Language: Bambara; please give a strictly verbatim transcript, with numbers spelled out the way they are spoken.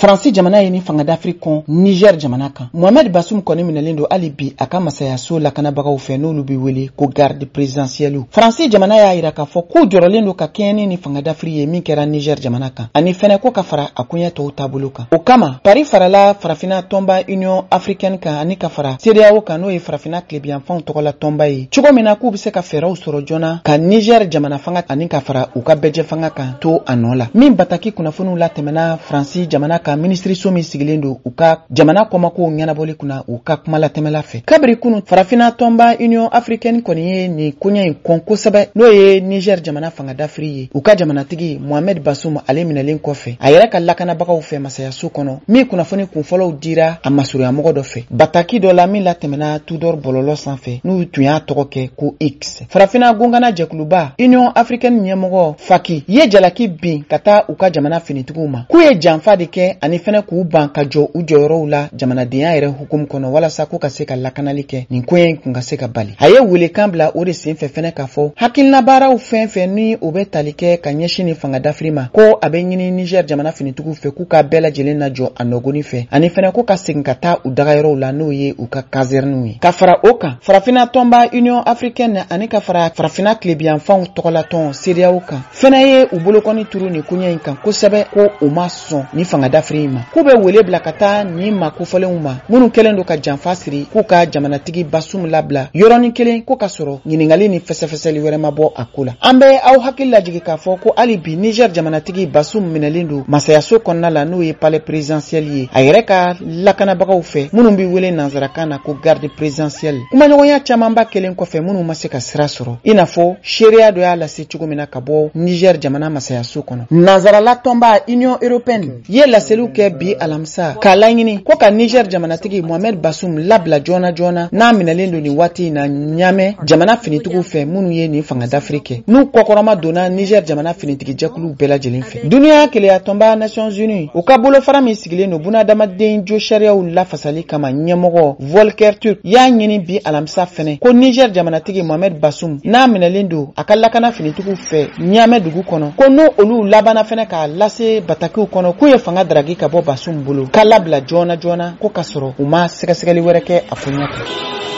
Faransi jamana ye ni fanga d'Afrique kon Niger jamana kan. Mohamed Bazoum koni minalen do hali bi aka masaya so lakanabagaw fɛ n'olu bi wele ko garde présidentielle. Faransi jamana y'a yira k'a fɔ k'u jɔrɔlen do ka kɛɲɛ ni fanga d'Afrique ye min kɛra Niger jamana kan ani fɛnɛ ko ka fara a kuɲɛ tɔw taabolo kan. O kama Paris farala farafina tɔnba Union africaine kan ani ka fara C D A O kan n'o ye farafina tilebiyanfanw tɔgɔla tɔnba ye. Cogo min na k'u bi se ka fɛɛrɛw sɔrɔ joona ka Niger jamana fanga ani ka fara u ka bɛjɛ fanga kan to a nɔ la. Min bataki kunnafoniw la tɛmɛna Faransi jamana ka ministre so min sigilen do u ka jamana kɔmakow ɲɛnabɔli kunna u ka kuma la tɛmɛla fɛ. Kabiri kunu farafina tɔnba Union africaine kɔni ye ni koɲɛ in kɔn kosɛbɛ n'o ye Niger jamana fanga d'Afrique ye. U ka jamanatigi Mohamed Bazoum ale minɛlen kɔfɛ a yɛrɛ ka lakanabagaw fɛ masayaso kɔnɔ min kunnafoni kunfɔlɔw dira a masurunyamɔgɔ dɔ fɛ. Bataki dɔ la min la tɛmɛna Tudor bɔlɔlɔ sanfɛ n'u tun y'a tɔgɔ kɛ ko X. Farafina gongana jɛkuluba Union africaine ɲɛmɔgɔ Faki ye jalaki bin ka taa u ka jamana finitigiw ma k'u ye janfa de kɛ ani fɛnɛ k'u ban ka jɔ u jɔyɔrɔw la jamanadenya yɛrɛ hukumu kɔnɔ walasa k'u ka se ka lakanali kɛ nin ko in kun ka se ka bali. A ye welekan bila o de senfɛ fɛnɛ k'a fɔ hakilina baaraw fɛn fɛn ni o bɛ tali kɛ ka ɲɛsin ni fanga d'Afrique ma ko a bɛ ɲini Niger jamana finitigiw fɛ k'u ka bɛɛ lajɛlen najɔ a nɔgɔni fɛ ani fɛnɛ ko ka segin ka taa u dagayɔrɔw la n'o ye u ka caserne ye. Ka fara o kan farafina tɔnba Union africaine ani ka fara farafina tilebiyanfanw tɔgɔlatɔn C D A O kan fɛnɛ ye u bolokɔni turu ni koɲɛ in kan kosɛbɛ ko u ma sɔn ni fanga d'Afrique ma. K'u bɛ wele bila ka taa ni ma kofɔlenw ma minnu kɛlen do ka janfa siri k'u ka jamanatigi Bazoum labila yɔrɔnin kelen ko ka sɔrɔ ɲiningali ni fɛsɛfɛsɛli wɛrɛ ma bɔ a ko la. An bɛ aw hakili lajigi k'a fɔ ko hali bi Niger jamanatigi Bazoum minɛlen do masayaso kɔnɔna la n'o ye palais présidentiel ye a yɛrɛ ka lakanabagaw fɛ minnu bi wele nanzarakan na ko garde présidentielle. Kumaɲɔgɔnya camanba kelen kɔfɛ minnu ma se ka sira sɔrɔ i n'a fɔ seereya dɔ y'a lase cogo min na ka bɔ Niger jamana masayaso kɔnɔ. Nanzarala tɔnba Union européenne ye laseliw kɛ bi alamisa k'a laɲini ko ka Niger jamanatigi Mohamed Bazoum labila joona joona n'a minɛlen do nin waati in na ɲamɛ jamana finitigiw fɛ minnu ye nin fanga d'Afrique kɛ n'u kɔkɔrɔma donna Niger jamana finitigi jɛkulu bɛɛ lajɛlen fɛ. Duniya keleya tɔnba Nations Unies u ka bolofara min sigilen do bunadamaden jo sariyaw lafasali kama ɲɛmɔgɔ Volker Turk y'a ɲini bi alamisa fɛnɛ ko Niger jamanatigi Mohamed Bazoum n'a minɛlen do a ka lakana finitigiw fɛ ɲamɛ dugu kɔnɔ ko n'o olu labana fɛnɛ k'a lase batakiw kɔnɔ k'u ye fanga daragi ka bɔ Bazoum bolo k'a labila joona joona ko ka sɔrɔ u ma sɛgɛsɛgɛli wɛrɛ kɛ a ko ɲɛ kan.